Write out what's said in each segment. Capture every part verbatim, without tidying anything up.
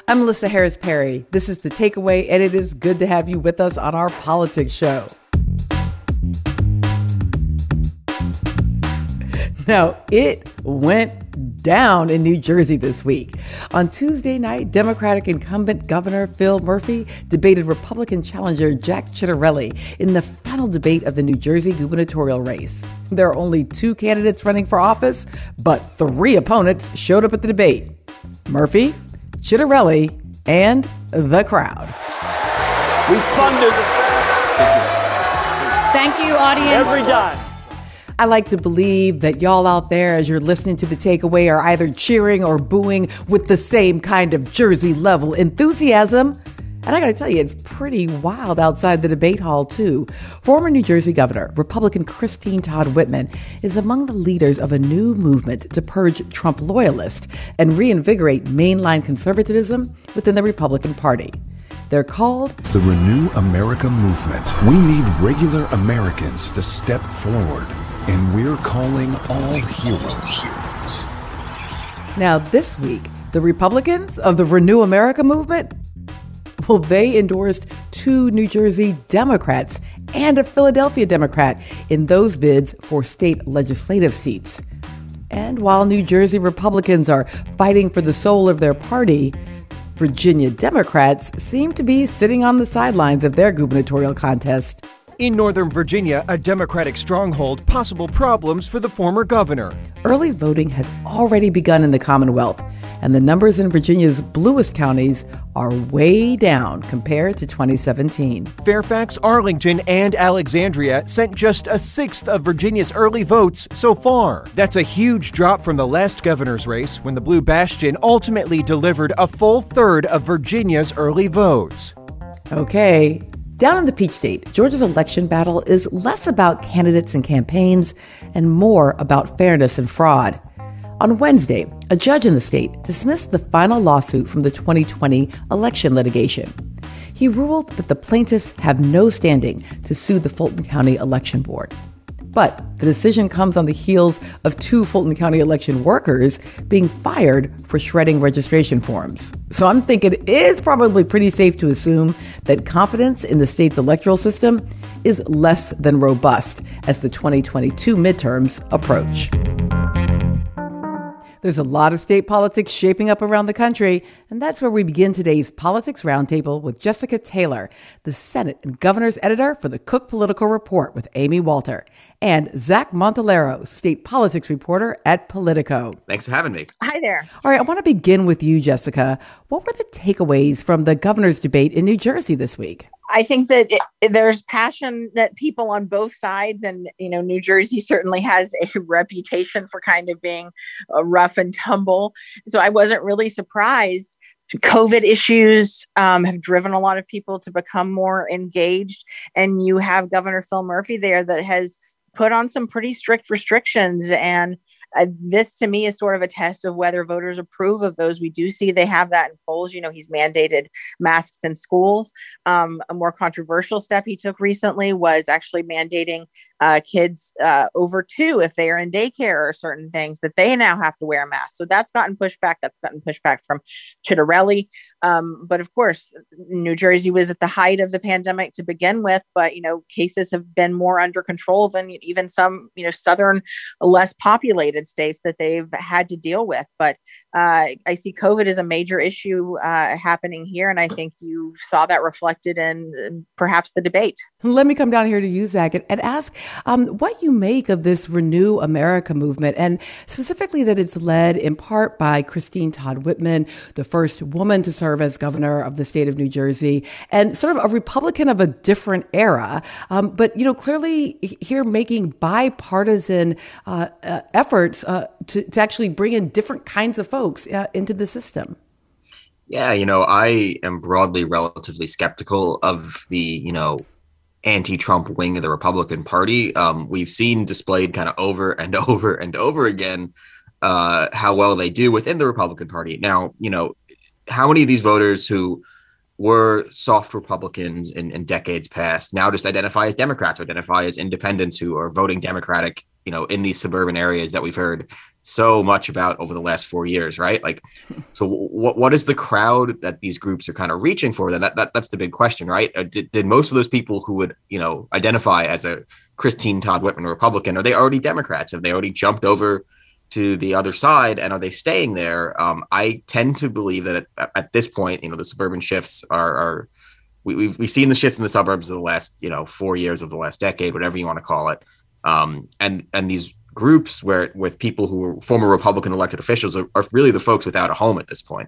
I'm Melissa Harris Perry. This is The Takeaway, and it is good to have you with us on our politics show. Now, it went down in New Jersey this week. On Tuesday night, Democratic incumbent Governor Phil Murphy debated Republican challenger Jack Ciattarelli in the final debate of the New Jersey gubernatorial race. There are only two candidates running for office, but three opponents showed up at the debate: Murphy, Ciattarelli, and the crowd. We funded Thank you, audience. every dime. I like to believe that y'all out there, as you're listening to The Takeaway, are either cheering or booing with the same kind of Jersey level enthusiasm. And I got to tell you, it's pretty wild outside the debate hall, too. Former New Jersey Governor, Republican Christine Todd Whitman, is among the leaders of a new movement to purge Trump loyalists and reinvigorate mainline conservatism within the Republican Party. They're called the Renew America Movement. We need regular Americans to step forward, and we're calling all heroes. Now, this week, the Republicans of the Renew America Movement, well, they endorsed two New Jersey Democrats and a Philadelphia Democrat in those bids for state legislative seats. And while New Jersey Republicans are fighting for the soul of their party, Virginia Democrats seem to be sitting on the sidelines of their gubernatorial contest. In Northern Virginia, a Democratic stronghold, possible problems for the former governor. Early voting has already begun in the Commonwealth, and the numbers in Virginia's bluest counties are way down compared to twenty seventeen. Fairfax, Arlington, and Alexandria sent just a sixth of Virginia's early votes so far. That's a huge drop from the last governor's race, when the Blue Bastion ultimately delivered a full third of Virginia's early votes. Okay. Down in the Peach State, Georgia's election battle is less about candidates and campaigns and more about fairness and fraud. On Wednesday, a judge in the state dismissed the final lawsuit from the twenty twenty election litigation. He ruled that the plaintiffs have no standing to sue the Fulton County Election Board. But the decision comes on the heels of two Fulton County election workers being fired for shredding registration forms. So I'm thinking it's probably pretty safe to assume that confidence in the state's electoral system is less than robust as the twenty twenty-two midterms approach. There's a lot of state politics shaping up around the country, and that's where we begin today's Politics Roundtable with Jessica Taylor, the Senate and Governor's Editor for the Cook Political Report with Amy Walter, and Zach Montalero, State Politics Reporter at Politico. Thanks for having me. Hi there. All right, I want to begin with you, Jessica. What were the takeaways from the governor's debate in New Jersey this week? I think that it, there's passion that people on both sides, and, you know, New Jersey certainly has a reputation for kind of being uh, rough and tumble. So I wasn't really surprised. COVID issues um, have driven a lot of people to become more engaged. And you have Governor Phil Murphy there that has put on some pretty strict restrictions. And Uh, this, to me, is sort of a test of whether voters approve of those. We do see they have that in polls. You know, he's mandated masks in schools. Um, a more controversial step he took recently was actually mandating uh, kids uh, over two, if they are in daycare or certain things, that they now have to wear a mask. So that's gotten pushback. That's gotten pushback from Ciattarelli. Um, but of course, New Jersey was at the height of the pandemic to begin with. But, you know, cases have been more under control than even some, you know, southern, less populated states that they've had to deal with. But uh, I see COVID as a major issue uh, happening here. And I think you saw that reflected in, in perhaps the debate. Let me come down here to you, Zach, and, and ask um, what you make of this Renew America movement, and specifically that it's led in part by Christine Todd Whitman, the first woman to serve as governor of the state of New Jersey, and sort of a Republican of a different era. Um, but, you know, clearly here making bipartisan uh, uh, efforts uh, to, to actually bring in different kinds of folks uh, into the system. Yeah, you know, I am broadly relatively skeptical of the, you know, anti-Trump wing of the Republican Party. Um, we've seen displayed kind of over and over and over again uh, how well they do within the Republican Party. Now, you know, how many of these voters who were soft Republicans in, in decades past now just identify as Democrats or identify as independents who are voting Democratic you know, in these suburban areas that we've heard so much about over the last four years, right? Like, so what what is the crowd that these groups are kind of reaching for? Then that, that that's the big question, right? Uh, did, did most of those people who would, you know, identify as a Christine Todd Whitman Republican, are they already Democrats? Have they already jumped over to the other side, and are they staying there? Um, I tend to believe that at, at this point, you know, the suburban shifts are, are we, we've we've seen the shifts in the suburbs of the last, you know, four years of the last decade, whatever you want to call it, um, and and these groups where with people who were former Republican elected officials are, are really the folks without a home at this point.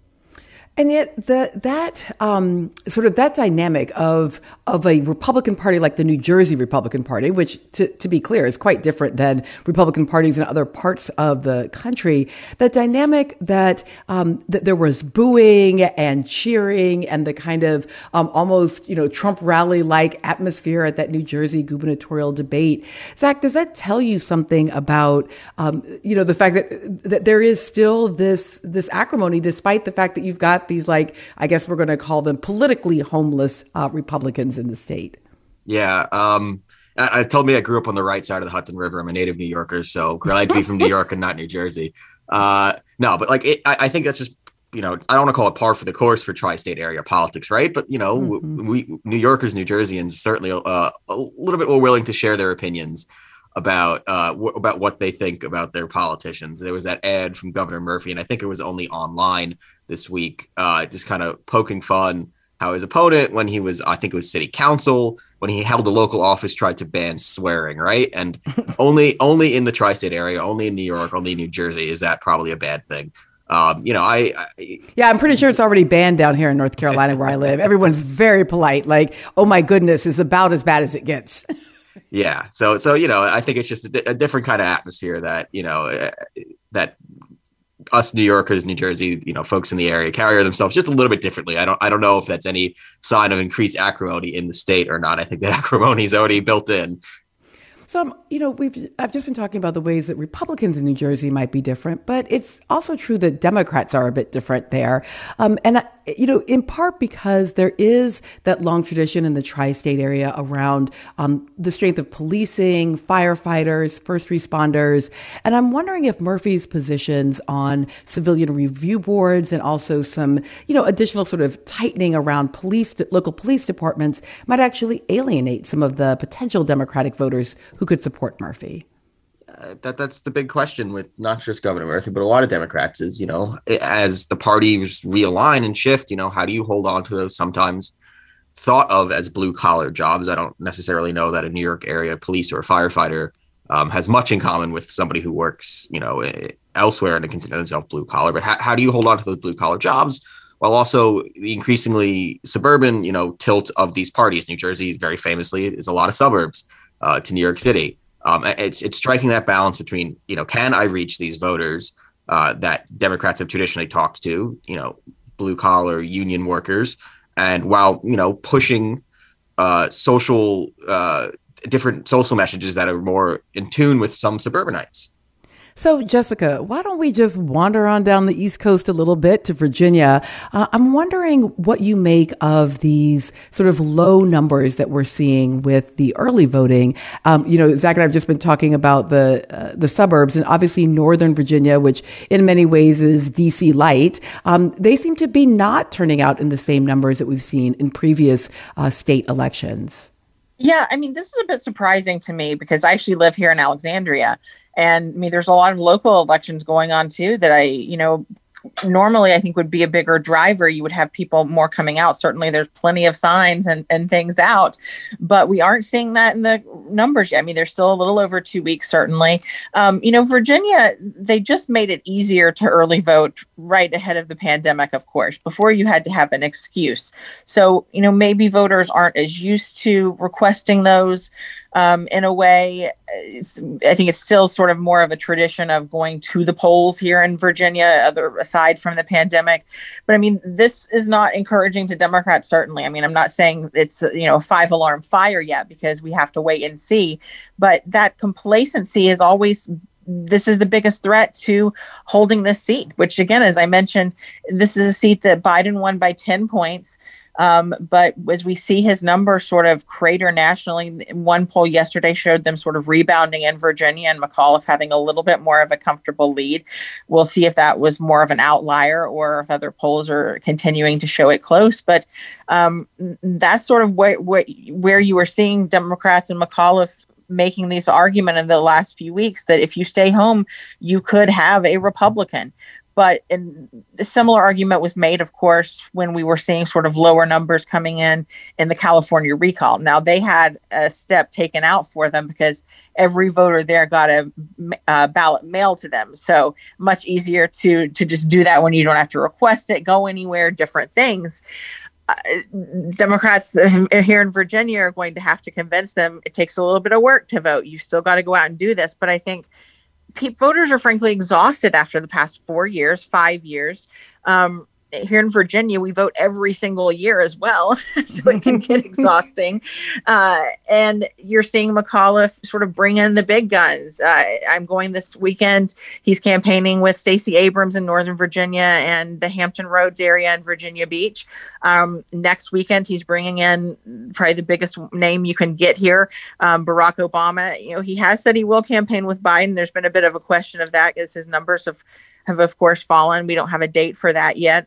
And yet the, that um, sort of that dynamic of of a Republican Party like the New Jersey Republican Party, which to, to be clear is quite different than Republican parties in other parts of the country, that dynamic that, um, that there was booing and cheering and the kind of um, almost, you know, Trump rally-like atmosphere at that New Jersey gubernatorial debate. Zach, does that tell you something about, um, you know, the fact that that there is still this this acrimony, despite the fact that you've got these, like, I guess we're going to call them politically homeless uh, Republicans in the state? Yeah. Um, I, I told me I grew up on the right side of the Hudson River. I'm a native New Yorker, so glad to be from New York and not New Jersey. Uh, no, but like, it, I, I think that's just, you know, I don't want to call it par for the course for tri-state area politics, right? But, you know, mm-hmm. we New Yorkers, New Jerseyans, certainly uh, a little bit more willing to share their opinions about uh, w- about what they think about their politicians. There was that ad from Governor Murphy, and I think it was only online this week, uh, just kind of poking fun how his opponent, when he was, I think it was city council, when he held a local office, tried to ban swearing, right? And only only in the tri-state area, only in New York, only in New Jersey is that probably a bad thing. Um, you know, I, I yeah, I'm pretty sure it's already banned down here in North Carolina where I live. Everyone's very polite, like, oh my goodness, it's about as bad as it gets. Yeah. So, so, you know, I think it's just a, di- a different kind of atmosphere that, you know, uh, that us New Yorkers, New Jersey, you know, folks in the area carry themselves just a little bit differently. I don't, I don't know if that's any sign of increased acrimony in the state or not. I think that acrimony is already built in. So, um, you know, we've I've just been talking about the ways that Republicans in New Jersey might be different, but it's also true that Democrats are a bit different there. Um, and, you know, in part because there is that long tradition in the tri-state area around um, the strength of policing, firefighters, first responders. And I'm wondering if Murphy's positions on civilian review boards and also some, you know, additional sort of tightening around police, local police departments might actually alienate some of the potential Democratic voters who could support Murphy. Uh, that that's the big question with not just Governor Murphy, but a lot of Democrats is, you know, as the parties realign and shift, you know, how do you hold on to those sometimes thought of as blue collar jobs? I don't necessarily know that a New York area police or a firefighter um, has much in common with somebody who works, you know, elsewhere and consider themselves blue collar. But how, how do you hold on to those blue collar jobs while also the increasingly suburban, you know, tilt of these parties? New Jersey, very famously, is a lot of suburbs uh, to New York City. Um, it's it's striking that balance between, you know, can I reach these voters uh, that Democrats have traditionally talked to, you know, blue collar union workers, and while, you know, pushing uh, social uh, different social messages that are more in tune with some suburbanites. So, Jessica, why don't we just wander on down the East Coast a little bit to Virginia? Uh, I'm wondering what you make of these sort of low numbers that we're seeing with the early voting. Um, you know, Zach and I have just been talking about the uh, the suburbs, and obviously Northern Virginia, which in many ways is D C light. Um, they seem to be not turning out in the same numbers that we've seen in previous uh, state elections. Yeah, I mean, this is a bit surprising to me because I actually live here in Alexandria. And I mean, there's a lot of local elections going on, too, that I, you know, normally I think would be a bigger driver. You would have people more coming out. Certainly there's plenty of signs and, and things out, but we aren't seeing that in the numbers yet. I mean, there's still a little over two weeks, certainly. Um, you know, Virginia, they just made it easier to early vote right ahead of the pandemic, of course. Before you had to have an excuse. So, you know, maybe voters aren't as used to requesting those. Um, in a way, I think it's still sort of more of a tradition of going to the polls here in Virginia, other aside from the pandemic. But I mean, this is not encouraging to Democrats, certainly. I mean, I'm not saying it's, you know, a five alarm fire yet because we have to wait and see. But that complacency is always this is the biggest threat to holding this seat, which, again, as I mentioned, this is a seat that Biden won by ten points. Um, but as we see his numbers sort of crater nationally, one poll yesterday showed them sort of rebounding in Virginia and McAuliffe having a little bit more of a comfortable lead. We'll see if that was more of an outlier or if other polls are continuing to show it close. But um, that's sort of where, where, where you were seeing Democrats and McAuliffe making this argument in the last few weeks that if you stay home, you could have a Republican. But in, a similar argument was made, of course, when we were seeing sort of lower numbers coming in in the California recall. Now, they had a step taken out for them because every voter there got a, a ballot mailed to them. So much easier to, to just do that when you don't have to request it, go anywhere, different things. Uh, Democrats here in Virginia are going to have to convince them it takes a little bit of work to vote. You still got to go out and do this. But I think pe- voters are frankly exhausted after the past four years, five years. Um, here in Virginia, we vote every single year as well, so it can get exhausting. Uh, and you're seeing McAuliffe sort of bring in the big guns. Uh, I'm going this weekend. He's campaigning with Stacey Abrams in Northern Virginia and the Hampton Roads area in Virginia Beach. Um, next weekend, he's bringing in probably the biggest name you can get here, um, Barack Obama. You know, he has said he will campaign with Biden. There's been a bit of a question of that as his numbers have, have of course, fallen. We don't have a date for that yet.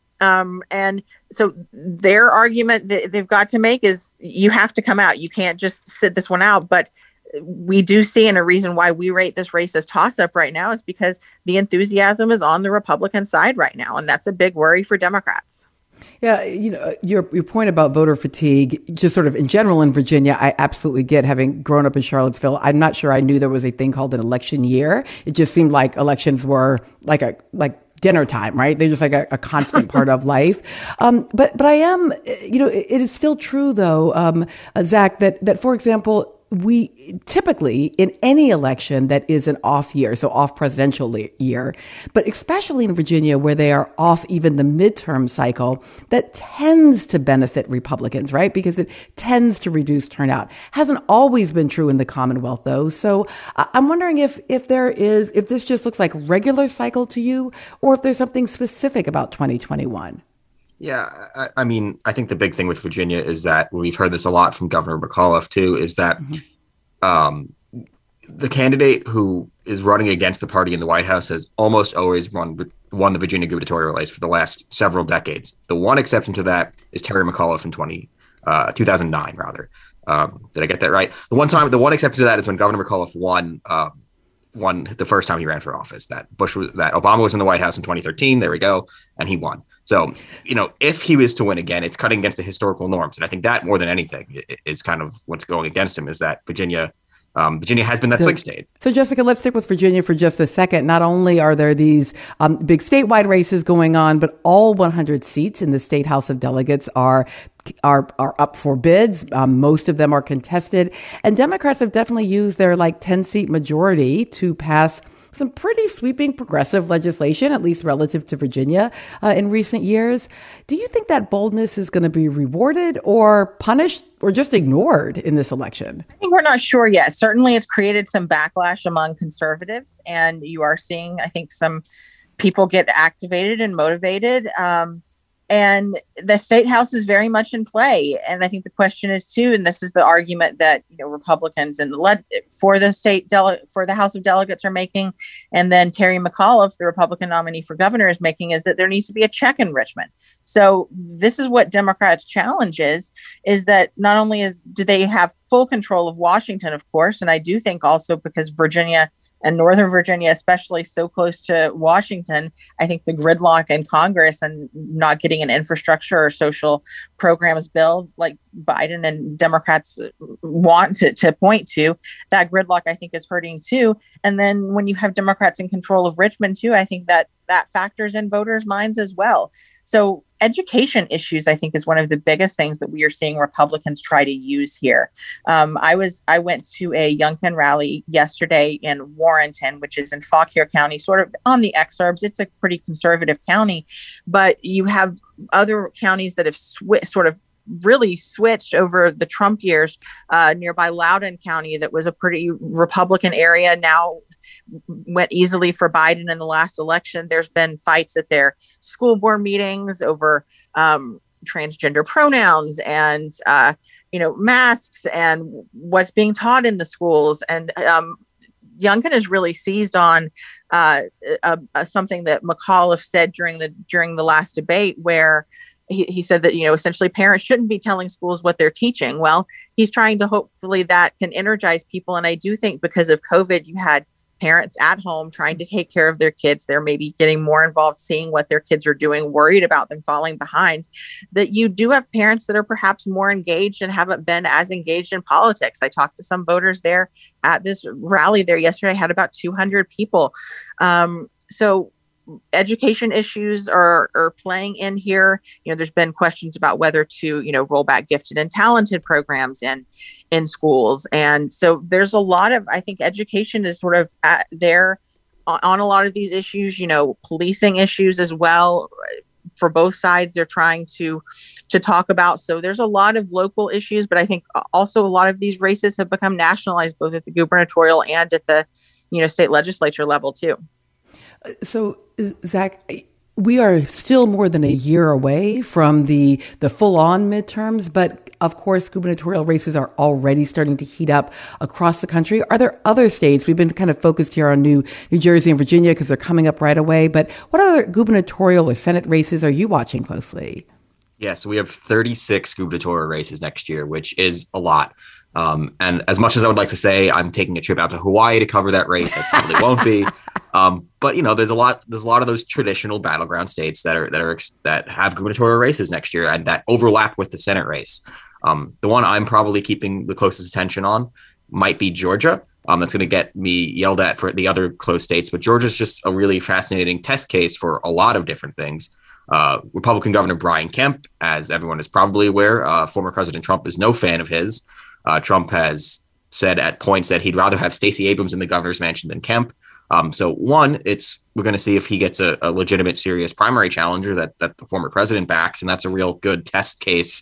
Um, and so their argument that they've got to make is you have to come out. You can't just sit this one out. But we do see, and a reason why we rate this race as toss-up right now is because the enthusiasm is on the Republican side right now. And that's a big worry for Democrats. Yeah, you know, your your point about voter fatigue, just sort of in general in Virginia, I absolutely get, having grown up in Charlottesville. I'm not sure I knew there was a thing called an election year. It just seemed like elections were like a like dinner time, right? They're just like a, a constant part of life. Um, but but I am, you know, it, it is still true though, um, uh, Zach, that that for example, we typically in any election that is an off year, so off presidential le- year, but especially in Virginia where they are off even the midterm cycle, that tends to benefit Republicans, right? Because it tends to reduce turnout. Hasn't always been true in the Commonwealth though. So uh, I'm wondering if if there is, if this just looks like regular cycle to you, or if there's something specific about twenty twenty-one. Yeah, I, I mean, I think the big thing with Virginia is that we've heard this a lot from Governor McAuliffe, too, is that mm-hmm. um, the candidate who is running against the party in the White House has almost always won, won the Virginia gubernatorial race for the last several decades. The one exception to that is Terry McAuliffe in twenty, uh, two thousand nine, rather. Um, did I get that right? The one time, the one exception to that is when Governor McAuliffe won uh, won the first time he ran for office. That Bush was, that Obama was in the White House in twenty thirteen. There we go, and he won. So, you know, if he was to win again, it's cutting against the historical norms. And I think that more than anything is kind of what's going against him, is that Virginia, um, Virginia has been that so, swing state. So, Jessica, let's stick with Virginia for just a second. Not only are there these um, big statewide races going on, but all one hundred seats in the State House of Delegates are are are up for bids. Um, most of them are contested. And Democrats have definitely used their like ten seat majority to pass some pretty sweeping progressive legislation, at least relative to Virginia, uh, in recent years. Do you think that boldness is going to be rewarded or punished or just ignored in this election? I think we're not sure yet. Certainly it's created some backlash among conservatives, and you are seeing, I think, some people get activated and motivated. Um, And the state house is very much in play. And I think the question is too, and this is the argument that, you know, Republicans and the led for the state dele- for the House of Delegates are making, and then Terry McAuliffe, the Republican nominee for governor, is making, is that there needs to be a check in Richmond. So this is what Democrats' challenge is, is that not only is do they have full control of Washington, of course, and I do think also because Virginia and Northern Virginia, especially so close to Washington, I think the gridlock in Congress and not getting an infrastructure or social programs bill like Biden and Democrats want to, to point to, that gridlock, I think, is hurting too. And then when you have Democrats in control of Richmond too, I think that that factors in voters' minds as well. So education issues, I think, is one of the biggest things that we are seeing Republicans try to use here. Um, I was I went to a Youngkin rally yesterday in Warrenton, which is in Fauquier County, sort of on the exurbs. It's a pretty conservative county, but you have other counties that have sw- sort of really switched over the Trump years. Uh, nearby Loudoun County, that was a pretty Republican area, now went easily for Biden in the last election. There's been fights at their school board meetings over um, transgender pronouns and, uh, you know, masks and what's being taught in the schools. And um, Youngkin has really seized on uh, a, a, something that McAuliffe said during the during the last debate, where he, he said that, you know, essentially parents shouldn't be telling schools what they're teaching. Well, he's trying to hopefully that can energize people. And I do think because of COVID, you had parents at home trying to take care of their kids. They're maybe getting more involved, seeing what their kids are doing, worried about them falling behind, that you do have parents that are perhaps more engaged and haven't been as engaged in politics. I talked to some voters there at this rally there yesterday. I had about two hundred people. Um, so education issues are, are playing in here. You know, there's been questions about whether to, you know, roll back gifted and talented programs in, in schools. And so there's a lot of, I think education is sort of at there on, on a lot of these issues, you know, policing issues as well. For both sides, they're trying to, to talk about. So there's a lot of local issues, but I think also a lot of these races have become nationalized, both at the gubernatorial and at the, you know, state legislature level too. So, Zach, we are still more than a year away from the, the full-on midterms, but of course, gubernatorial races are already starting to heat up across the country. Are there other states? We've been kind of focused here on New, New Jersey and Virginia because they're coming up right away, but what other gubernatorial or Senate races are you watching closely? Yeah, so we have thirty-six gubernatorial races next year, which is a lot. Um, and as much as I would like to say I'm taking a trip out to Hawaii to cover that race, I probably won't be. Um, but you know, there's a lot, there's a lot of those traditional battleground states that are that are that have gubernatorial races next year and that overlap with the Senate race. Um, the one I'm probably keeping the closest attention on might be Georgia. Um, that's going to get me yelled at for the other close states, but Georgia's just a really fascinating test case for a lot of different things. Uh, Republican Governor Brian Kemp, as everyone is probably aware, uh, former President Trump is no fan of his. Uh, Trump has said at points that he'd rather have Stacey Abrams in the governor's mansion than Kemp. Um, so one, it's we're going to see if he gets a, a legitimate, serious primary challenger that that the former president backs, and that's a real good test case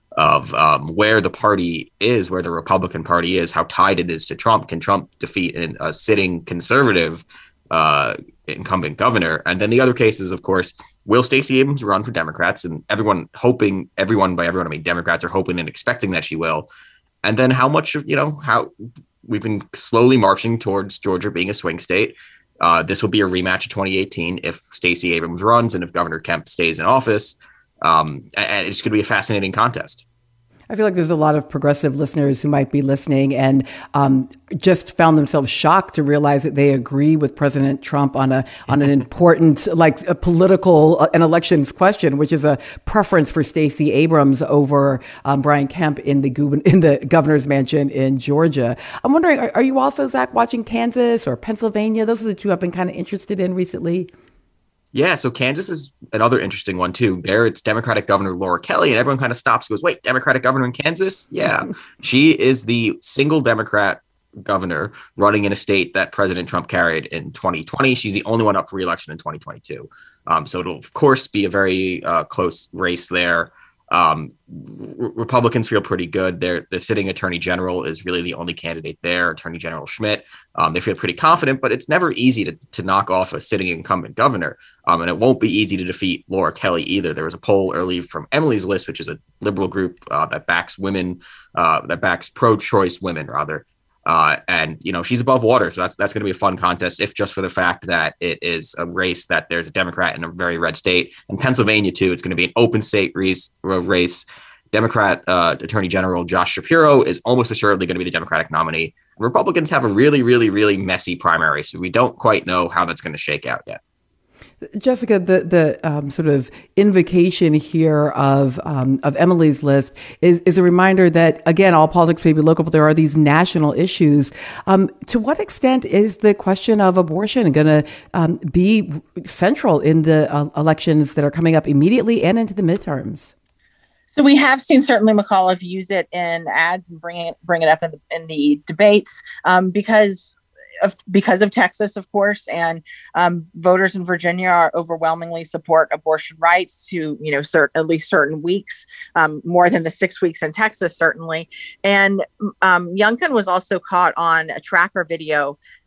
of um, where the party is, where the Republican Party is, how tied it is to Trump. Can Trump defeat an, a sitting conservative uh, incumbent governor? And then the other cases, of course, will Stacey Abrams run for Democrats? And everyone hoping, everyone by everyone, I mean Democrats are hoping and expecting that she will. And then how much, you know, how we've been slowly marching towards Georgia being a swing state. Uh, this will be a rematch of twenty eighteen if Stacey Abrams runs and if Governor Kemp stays in office. Um, and it's going to be a fascinating contest. I feel like there's a lot of progressive listeners who might be listening and um, just found themselves shocked to realize that they agree with President Trump on a on an important, like a political uh, an elections question, which is a preference for Stacey Abrams over um, Brian Kemp in the gu- in the governor's mansion in Georgia. I'm wondering, are, are you also, Zach, watching Kansas or Pennsylvania? Those are the two I've been kind of interested in recently. Yeah, so Kansas is another interesting one, too. There, it's Democratic Governor Laura Kelly, and everyone kind of stops and goes, wait, Democratic governor in Kansas? Yeah. She is the single Democrat governor running in a state that President Trump carried in twenty twenty. She's the only one up for re-election in twenty twenty-two. Um, so it'll, of course, be a very uh, close race there. Um, R- Republicans feel pretty good. They're, the sitting attorney general is really the only candidate there, Attorney General Schmidt. Um, they feel pretty confident, but it's never easy to, to knock off a sitting incumbent governor. Um, and it won't be easy to defeat Laura Kelly either. There was a poll early from Emily's List, which is a liberal group uh, that backs women, uh, that backs pro-choice women, rather. Uh, and, you know, she's above water. So that's that's going to be a fun contest, if just for the fact that it is a race that there's a Democrat in a very red state. And Pennsylvania, too, it's going to be an open state race. race. Democrat uh, Attorney General Josh Shapiro is almost assuredly going to be the Democratic nominee. Republicans have a really, really, really messy primary. So we don't quite know how that's going to shake out yet. Jessica, the the um, sort of invocation here of um, of Emily's List is, is a reminder that, again, all politics may be local, but there are these national issues. Um, to what extent is the question of abortion going to um, be central in the uh, elections that are coming up immediately and into the midterms? So we have seen certainly McAuliffe use it in ads and bring it bring it up in the, in the debates um, because. Of, because of Texas, of course, and um, voters in Virginia are overwhelmingly support abortion rights to, you know, cert, at least certain weeks, um, more than the six weeks in Texas, certainly. And um, Youngkin was also caught on a tracker video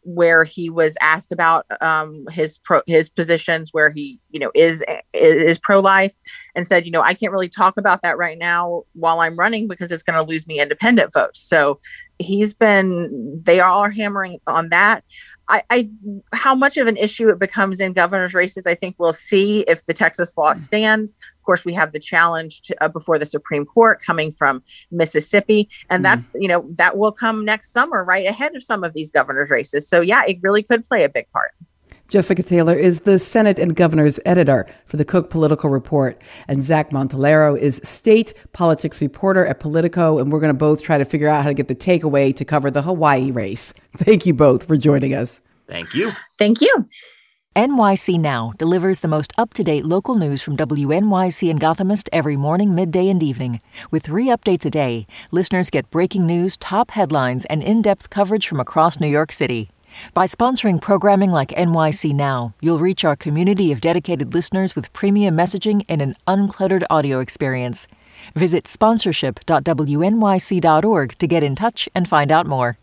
where he was asked about um, his pro, his positions where he, you know, is, is pro-life, and said, you know, I can't really talk about that right now while I'm running because it's going to lose me independent votes. So he's been, they are hammering on that. I, I, how much of an issue it becomes in governor's races, I think we'll see if the Texas law stands. Of course, we have the challenge to, uh, before the Supreme Court coming from Mississippi. And that's, mm-hmm. you know, that will come next summer, right ahead of some of these governor's races. So, yeah, it really could play a big part. Jessica Taylor is the Senate and Governor's editor for the Cook Political Report. And Zach Montalero is state politics reporter at Politico. And we're going to both try to figure out how to get the takeaway to cover the Hawaii race. Thank you both for joining us. Thank you. Thank you. N Y C Now delivers the most up-to-date local news from W N Y C and Gothamist every morning, midday, and evening. With three updates a day, listeners get breaking news, top headlines, and in-depth coverage from across New York City. By sponsoring programming like N Y C Now, you'll reach our community of dedicated listeners with premium messaging and an uncluttered audio experience. Visit sponsorship dot W N Y C dot org to get in touch and find out more.